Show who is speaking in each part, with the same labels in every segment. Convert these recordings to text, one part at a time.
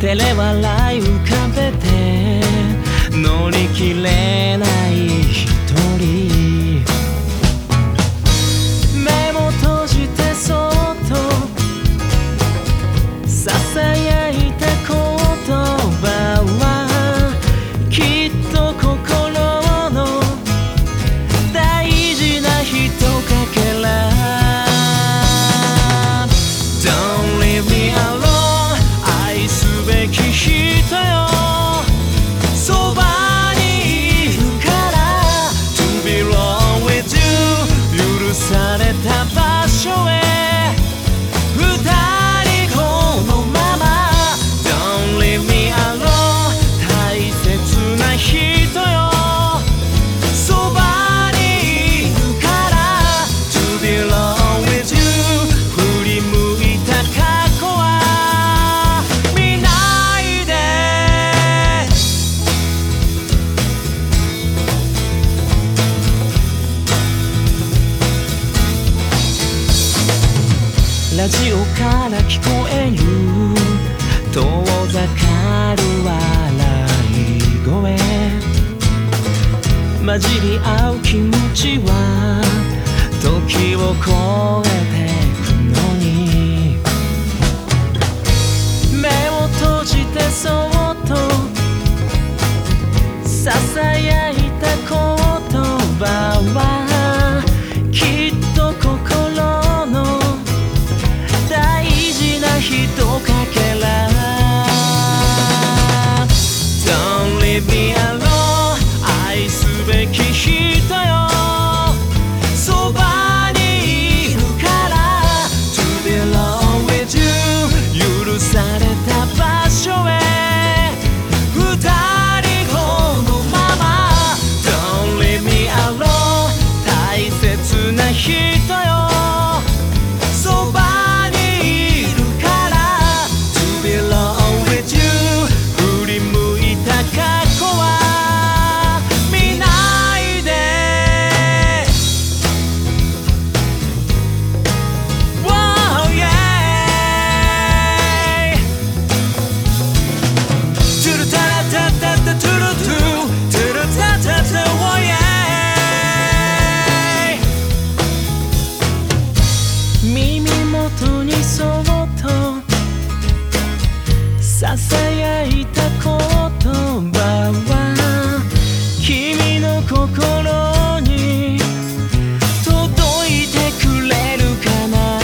Speaker 1: 照れ笑い浮かべて乗り切れない一人、目も閉じてそっとささやいた言葉はきっと心の大事なひとかけら。 Don't leave me alone 愛すべき人よ、そばにいるから To belong with you 許された場所へ二人このまま Don't leave me alone 大切な人よ、そばにいるから To belong with you 振り向いた過去は見ないで。ラジオから聞こえる遠ざかる笑い声、混じり合う気持ちは時を越えてくのに、目を閉じてそっとささやいた言葉はきっと心の大事なひとかけら。 Don't leave me alone 愛すべき人よ、そばにいるから To belong with you 許された場所へ二人このまま Don't leave me alone 大切な人よ、そばにいるから To belong with you 振り向いた過去は見ないで。 Wow yeah トゥルタラタタタトゥルトゥトゥルタタタ Wow yeah 耳元にそっとささやいた言葉は君の心に届いてくれるかな。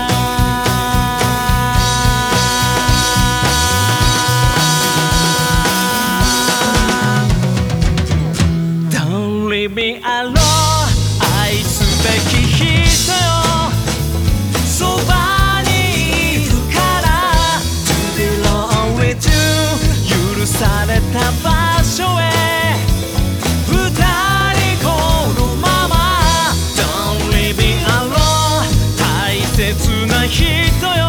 Speaker 1: Don't leave me alone 愛すべき人よ、そばにいるから To belong with you 許された場所へ二人このまま Don't leave me alone 大切な人よ、